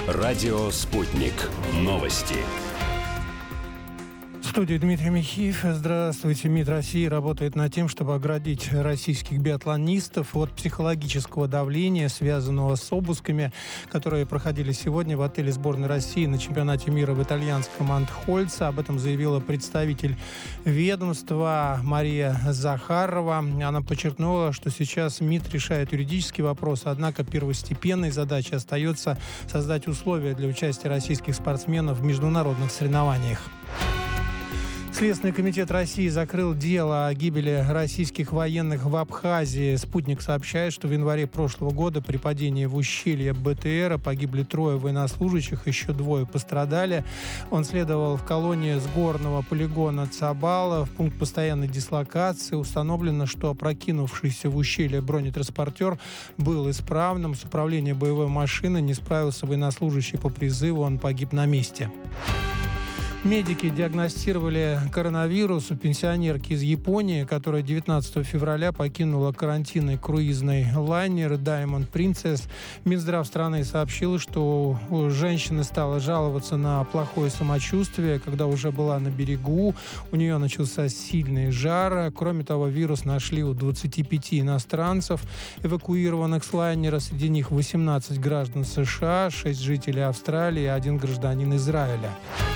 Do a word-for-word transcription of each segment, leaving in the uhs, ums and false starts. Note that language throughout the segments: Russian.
Радио «Спутник». Новости. В студии Дмитрий Михеев. Здравствуйте. МИД России работает над тем, чтобы оградить российских биатлонистов от психологического давления, связанного с обысками, которые проходили сегодня в отеле сборной России на чемпионате мира в итальянском Антхольце. Об этом заявила представитель ведомства Мария Захарова. Она подчеркнула, что сейчас МИД решает юридический вопрос, однако первостепенной задачей остается создать условия для участия российских спортсменов в международных соревнованиях. Следственный комитет России закрыл дело о гибели российских военных в Абхазии. «Спутник» сообщает, что в январе прошлого года при падении в ущелье БТРа погибли трое военнослужащих, еще двое пострадали. Он следовал в колонии с горного полигона Цабала в пункт постоянной дислокации. Установлено, что опрокинувшийся в ущелье бронетранспортер был исправным. С управления боевой машины не справился военнослужащий по призыву, он погиб на месте. Медики диагностировали коронавирус у пенсионерки из Японии, которая девятнадцатого февраля покинула карантинный круизный лайнер Diamond Princess. Минздрав страны сообщил, что женщина стала жаловаться на плохое самочувствие, когда уже была на берегу. У нее начался сильный жар. Кроме того, вирус нашли у двадцати пяти иностранцев, эвакуированных с лайнера. Среди них восемнадцать граждан США, шесть жителей Австралии и один гражданин Израиля.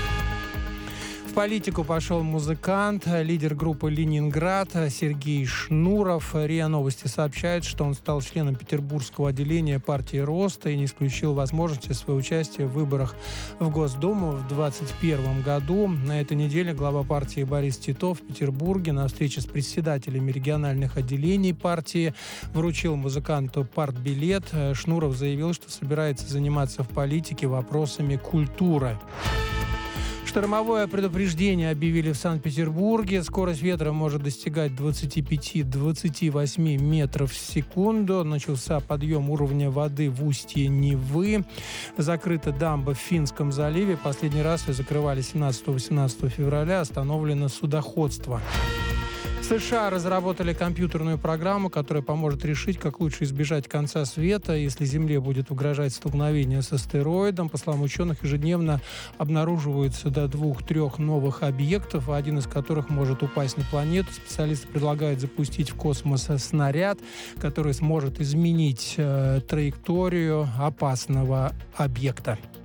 В политику пошел музыкант, лидер группы «Ленинград» Сергей Шнуров. РИА Новости сообщает, что он стал членом петербургского отделения партии «Роста» и не исключил возможности своего участия в выборах в Госдуму в двадцать первом году. На этой неделе глава партии Борис Титов в Петербурге на встрече с председателями региональных отделений партии вручил музыканту партбилет. Шнуров заявил, что собирается заниматься в политике вопросами культуры. Штормовое предупреждение объявили в Санкт-Петербурге. Скорость ветра может достигать двадцати пяти - двадцати восьми метров в секунду. Начался подъем уровня воды в устье Невы. Закрыта дамба в Финском заливе. Последний раз ее закрывали семнадцатого-восемнадцатого февраля. Остановлено судоходство. США разработали компьютерную программу, которая поможет решить, как лучше избежать конца света, если Земле будет угрожать столкновение с астероидом. По словам ученых, ежедневно обнаруживается до двух-трех новых объектов, один из которых может упасть на планету. Специалисты предлагают запустить в космос снаряд, который сможет изменить э, траекторию опасного объекта.